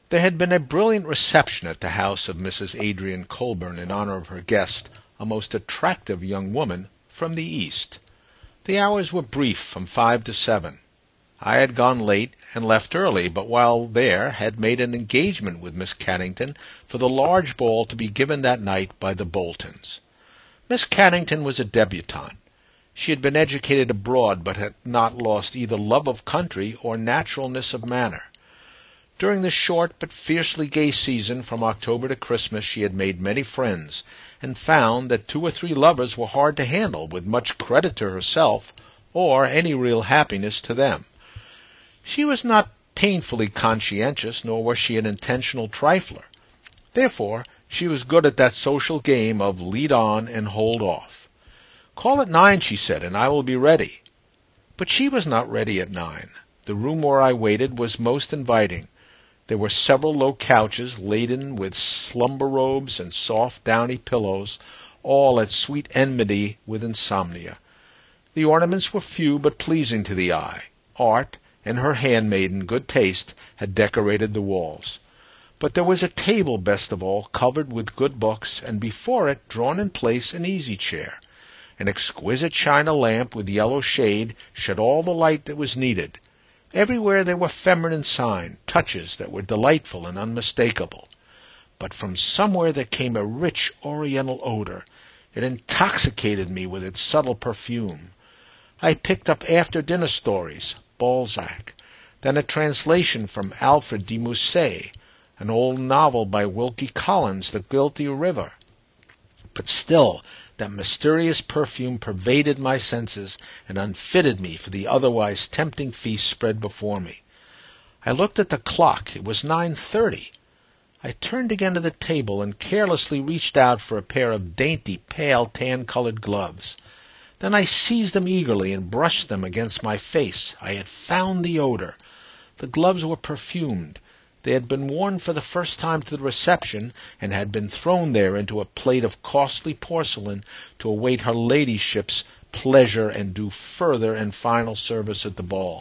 There had been a brilliant reception at the house of Mrs. Adrian Colburn in honor of her guest, a most attractive young woman from the East. The hours were brief, from 5 to 7. I had gone late and left early, but while there had made an engagement with Miss Caddington for the large ball to be given that night by the Boltons. Miss Caddington was a debutante. She had been educated abroad, but had not lost either love of country or naturalness of manner. During the short but fiercely gay season from October to Christmas she had made many friends, and found that 2 or 3 lovers were hard to handle, with much credit to herself or any real happiness to them. She was not painfully conscientious, nor was she an intentional trifler. Therefore she was good at that social game of lead on and hold off. "Call at 9," she said, "and I will be ready." But she was not ready at 9. The room where I waited was most inviting. There were several low couches laden with slumber robes and soft downy pillows, all at sweet enmity with insomnia. The ornaments were few but pleasing to the eye. Art, and her handmaiden good taste, had decorated the walls. But there was a table, best of all, covered with good books, and before it, drawn in place, an easy-chair. An exquisite china lamp with yellow shade shed all the light that was needed. Everywhere there were feminine signs, touches that were delightful and unmistakable. But from somewhere there came a rich oriental odor. It intoxicated me with its subtle perfume. I picked up after-dinner stories, Balzac, then a translation from Alfred de Musset, an old novel by Wilkie Collins, The Guilty River. But still that mysterious perfume pervaded my senses and unfitted me for the otherwise tempting feast spread before me. I looked at the clock. It was 9:30. I turned again to the table and carelessly reached out for a pair of dainty, pale, tan-colored gloves. Then I seized them eagerly and brushed them against my face. I had found the odor. The gloves were perfumed. They had been worn for the first time to the reception, and had been thrown there into a plate of costly porcelain to await her ladyship's pleasure and do further and final service at the ball.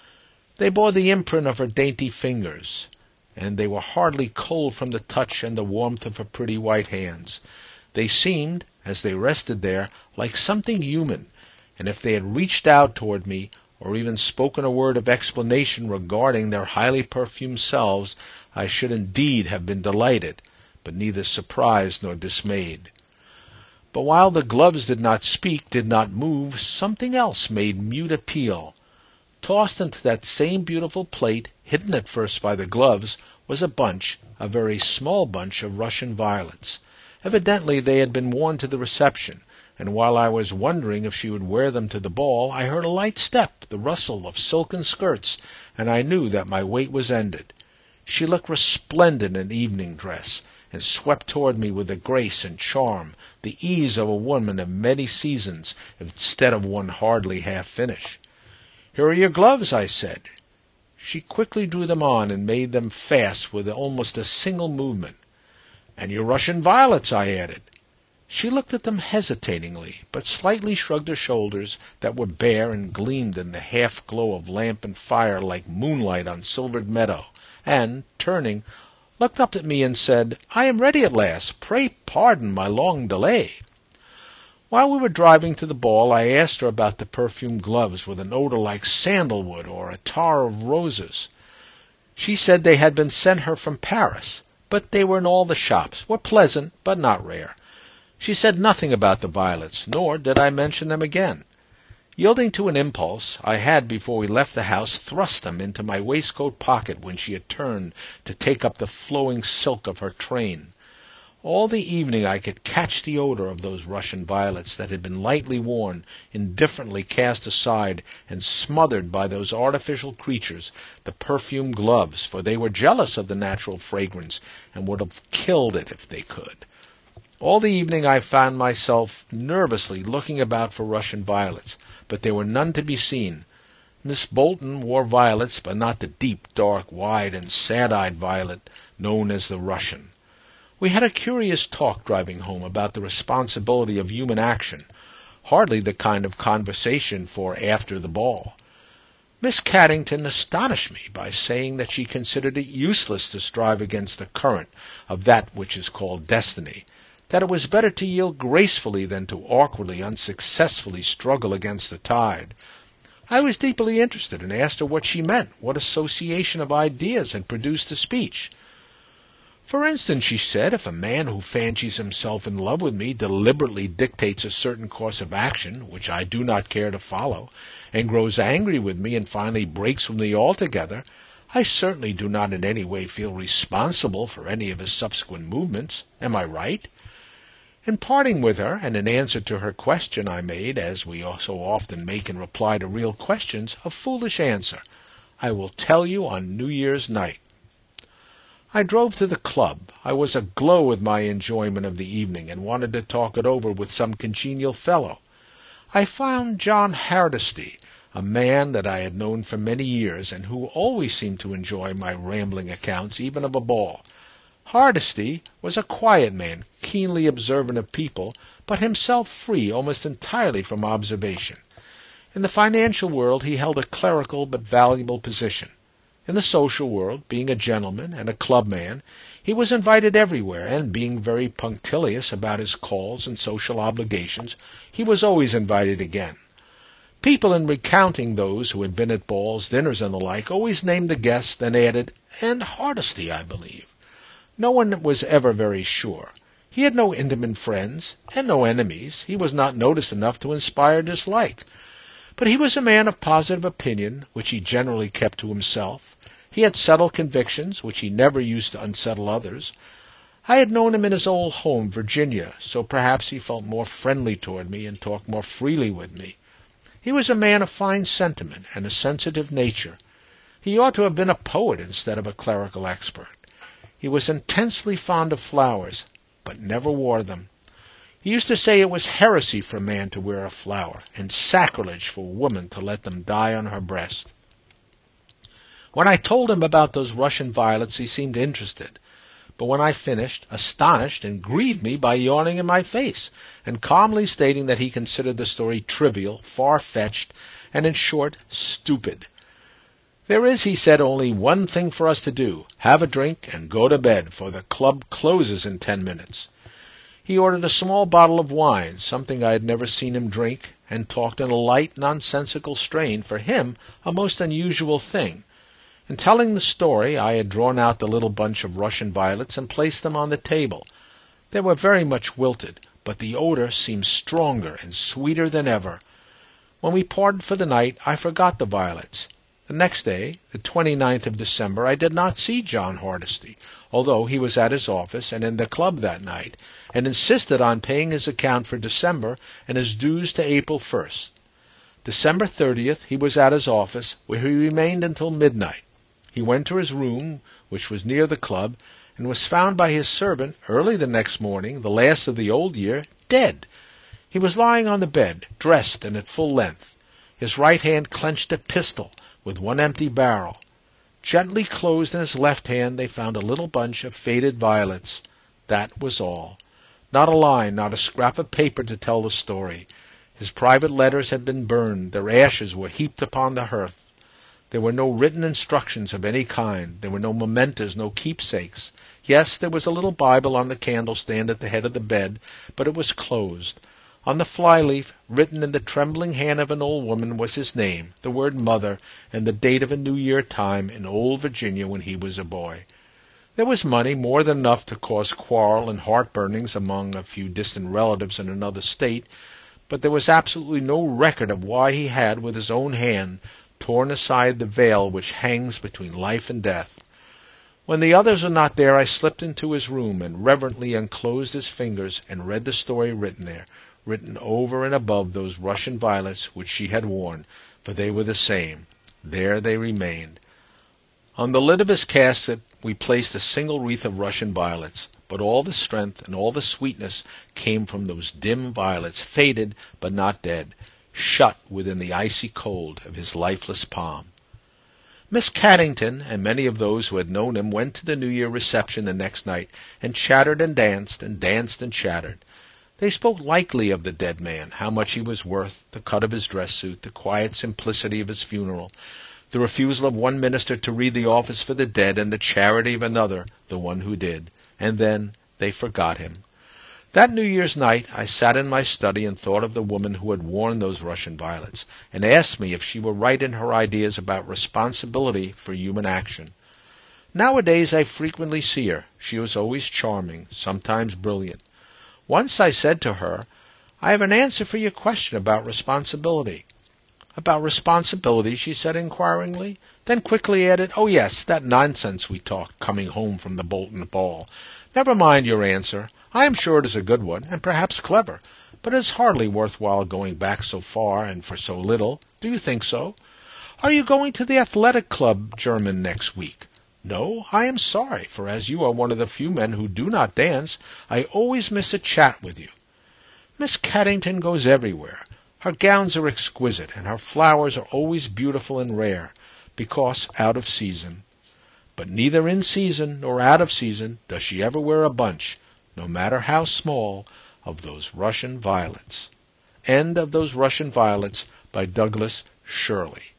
They bore the imprint of her dainty fingers, and they were hardly cold from the touch and the warmth of her pretty white hands. They seemed, as they rested there, like something human, and if they had reached out toward me, or even spoken a word of explanation regarding their highly perfumed selves, I should indeed have been delighted, but neither surprised nor dismayed. But while the gloves did not speak, did not move, something else made mute appeal. Tossed into that same beautiful plate, hidden at first by the gloves, was a very small bunch of Russian violets. Evidently they had been worn to the reception, and while I was wondering if she would wear them to the ball, I heard a light step, the rustle of silken skirts, and I knew that my wait was ended. She looked resplendent in evening dress, and swept toward me with the grace and charm, the ease of a woman of many seasons, instead of one hardly half finished. "Here are your gloves," I said. She quickly drew them on and made them fast with almost a single movement. "And your Russian violets," I added. She looked at them hesitatingly, but slightly shrugged her shoulders that were bare and gleamed in the half-glow of lamp and fire like moonlight on silvered meadow, and, turning, looked up at me and said, "I am ready at last. Pray pardon my long delay." While we were driving to the ball, I asked her about the perfumed gloves with an odor like sandalwood or attar of roses. She said they had been sent her from Paris, but they were in all the shops, were pleasant, but not rare. She said nothing about the violets, nor did I mention them again. Yielding to an impulse, I had, before we left the house, thrust them into my waistcoat pocket when she had turned to take up the flowing silk of her train. All the evening I could catch the odor of those Russian violets that had been lightly worn, indifferently cast aside, and smothered by those artificial creatures, the perfumed gloves, for they were jealous of the natural fragrance, and would have killed it if they could. All the evening I found myself nervously looking about for Russian violets, but there were none to be seen. Miss Bolton wore violets, but not the deep, dark, wide, and sad-eyed violet known as the Russian. We had a curious talk driving home about the responsibility of human action, hardly the kind of conversation for after the ball. Miss Caddington astonished me by saying that she considered it useless to strive against the current of that which is called destiny, that it was better to yield gracefully than to awkwardly, unsuccessfully struggle against the tide. I was deeply interested, and asked her what she meant, what association of ideas had produced the speech. "For instance," she said, "if a man who fancies himself in love with me deliberately dictates a certain course of action which I do not care to follow, and grows angry with me and finally breaks with me altogether, I certainly do not in any way feel responsible for any of his subsequent movements. Am I right?" In parting with her, and in answer to her question, I made, as we so often make in reply to real questions, a foolish answer. "I will tell you on New Year's night." I drove to the club. I was aglow with my enjoyment of the evening, and wanted to talk it over with some congenial fellow. I found John Hardesty, a man that I had known for many years, and who always seemed to enjoy my rambling accounts, even of a ball. Hardesty was a quiet man, keenly observant of people, but himself free almost entirely from observation. In the financial world he held a clerical but valuable position. In the social world, being a gentleman and a clubman, he was invited everywhere, and being very punctilious about his calls and social obligations, he was always invited again. People, in recounting those who had been at balls, dinners, and the like, always named the guest, then added, "and Hardesty, I believe." No one was ever very sure. He had no intimate friends, and no enemies. He was not noticed enough to inspire dislike. But he was a man of positive opinion, which he generally kept to himself. He had settled convictions, which he never used to unsettle others. I had known him in his old home, Virginia, so perhaps he felt more friendly toward me and talked more freely with me. He was a man of fine sentiment and a sensitive nature. He ought to have been a poet instead of a clerical expert. He was intensely fond of flowers, but never wore them. He used to say it was heresy for a man to wear a flower, and sacrilege for a woman to let them die on her breast. When I told him about those Russian violets, he seemed interested, but when I finished, astonished and grieved me by yawning in my face, and calmly stating that he considered the story trivial, far-fetched, and, in short, stupid. "There is," he said, "only one thing for us to do, have a drink and go to bed, for the club closes in 10 minutes. He ordered a small bottle of wine, something I had never seen him drink, and talked in a light, nonsensical strain, for him a most unusual thing. In telling the story, I had drawn out the little bunch of Russian violets and placed them on the table. They were very much wilted, but the odor seemed stronger and sweeter than ever. When we parted for the night, I forgot the violets. The next day, the 29th of December, I did not see John Hardesty, although he was at his office and in the club that night, and insisted on paying his account for December and his dues to April 1st. December 30th he was at his office, where he remained until midnight. He went to his room, which was near the club, and was found by his servant early the next morning, the last of the old year, dead. He was lying on the bed, dressed and at full length. His right hand clenched a pistol, with one empty barrel. Gently closed in his left hand they found a little bunch of faded violets. That was all. Not a line, not a scrap of paper to tell the story. His private letters had been burned, their ashes were heaped upon the hearth. There were no written instructions of any kind. There were no mementos, no keepsakes. Yes, there was a little Bible on the candle-stand at the head of the bed, but it was closed. On the fly-leaf, written in the trembling hand of an old woman, was his name, the word Mother, and the date of a New Year time in old Virginia when he was a boy. There was money, more than enough to cause quarrel and heart-burnings among a few distant relatives in another state, but there was absolutely no record of why he had, with his own hand, torn aside the veil which hangs between life and death. When the others were not there, I slipped into his room and reverently unclosed his fingers and read the story written there, written over and above those Russian violets which she had worn, for they were the same. There they remained. On the lid of his casket we placed a single wreath of Russian violets, but all the strength and all the sweetness came from those dim violets, faded but not dead, shut within the icy cold of his lifeless palm. Miss Caddington and many of those who had known him went to the New Year reception the next night, and chattered and danced and chattered. They spoke lightly of the dead man, how much he was worth, the cut of his dress suit, the quiet simplicity of his funeral, the refusal of one minister to read the office for the dead, and the charity of another, the one who did. And then they forgot him. That New Year's night I sat in my study and thought of the woman who had worn those Russian violets, and asked me if she were right in her ideas about responsibility for human action. Nowadays I frequently see her. She was always charming, sometimes brilliant. Once I said to her, "I have an answer for your question about responsibility." "About responsibility?" she said inquiringly, then quickly added, "Oh yes, that nonsense we talked coming home from the Bolton ball. Never mind your answer. I am sure it is a good one, and perhaps clever, but it is hardly worth while going back so far and for so little. Do you think so? Are you going to the Athletic Club German next week? No, I am sorry, for as you are one of the few men who do not dance, I always miss a chat with you. Miss Caddington goes everywhere. Her gowns are exquisite, and her flowers are always beautiful and rare, because out of season. But neither in season nor out of season does she ever wear a bunch, no matter how small, of those Russian violets." End of Those Russian Violets by Douglas Shirley.